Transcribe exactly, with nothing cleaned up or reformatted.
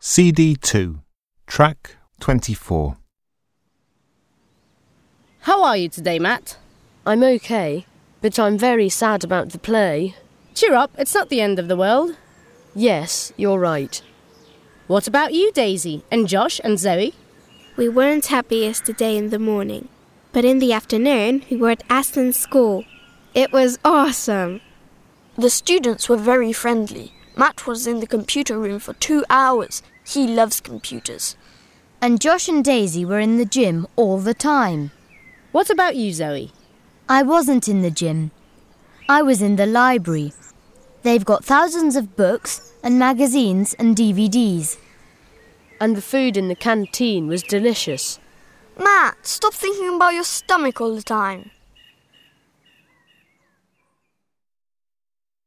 C D two, track twenty-four. How are you today, Matt? I'm okay, but I'm very sad about the play. Cheer up, it's not the end of the world. Yes, you're right. What about you, Daisy, and Josh and Zoe? We weren't happy yesterday in the morning, but in the afternoon we were at Aston School. It was awesome. The students were very friendly. Matt was in the computer room for two hours. He loves computers. And Josh and Daisy were in the gym all the time. What about you, Zoe? I wasn't in the gym. I was in the library. They've got thousands of books and magazines and D V Ds. And the food in the canteen was delicious. Matt, stop thinking about your stomach all the time.